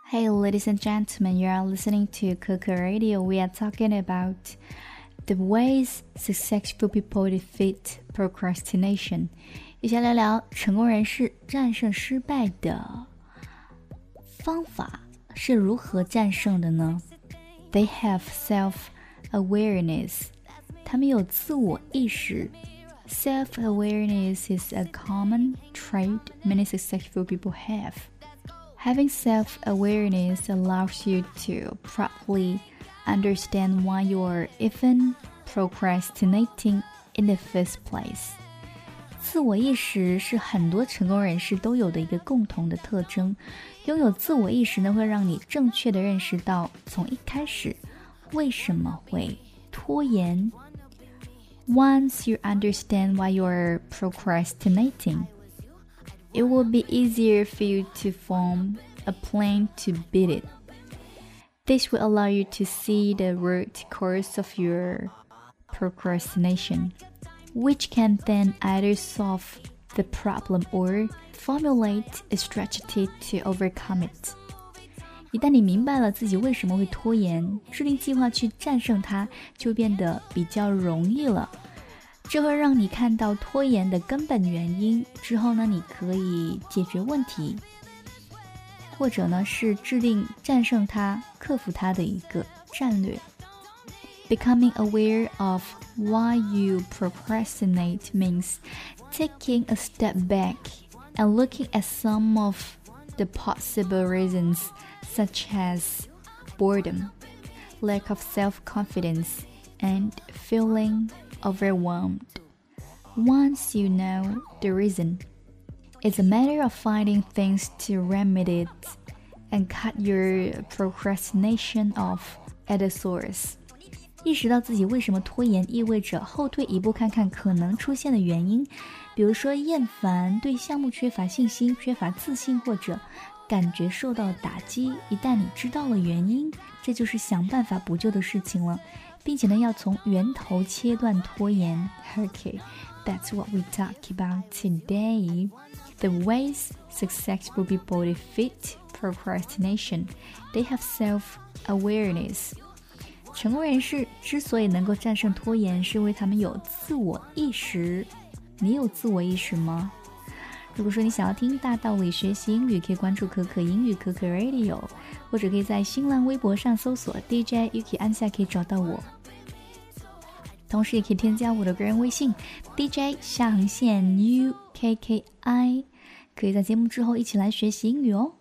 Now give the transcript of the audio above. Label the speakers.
Speaker 1: Hey, ladies and gentlemen, you are listening to Coco Radio. We are talking about the ways successful people defeat procrastination. 一起来聊聊成功人士战胜失败的方法是如何战胜的呢？ They have self-awareness. 他们有自我意识。Self-awareness is a common trait many successful people have.Having self-awareness allows you to properly understand why you're even procrastinating in the first place. 自我意识是很多成功人士都有的一个共同的特征。拥有自我意识呢，会让你正确的认识到从一开始为什么会拖延。Once you understand why you're procrastinating,It will be easier for you to form a plan to beat it. This will allow you to see the root cause of your procrastination, which can then either solve the problem or formulate a strategy to overcome it. 一旦你明白了自己为什么会拖延，制定计划去战胜它，就变得比较容易了。这会让你看到拖延的根本原因，之后呢，你可以解决问题，或者呢是制定战胜它、克服它的一个战略。Becoming aware of why you procrastinate means taking a step back and looking at some of the possible reasons, such as boredom, lack of self-confidence, and feeling overwhelmed. Once you know the reason, it's a matter of finding things to remedy it and cut your procrastination off at the source. 意识到自己为什么拖延，意味着后退一步看看可能出现的原因，比如说厌烦、对项目缺乏信心、缺乏自信，或者感觉受到打击。一旦你知道了原因，这就是想办法补救的事情了，并且呢，要从源头切断拖延。Okay, that's what we talk about today. The ways successful people defeat procrastination. They have self-awareness. 成功人士之所以能够战胜拖延，是因为他们有自我意识。你有自我意识吗？如果说你想要听大道理学习英语，可以关注可可英语可可 Radio， 或者可以在新浪微博上搜索 DJ Yuki 按下可以找到我。同时也可以添加我的个人微信 DJ_UKKI， 可以在节目之后一起来学习英语哦。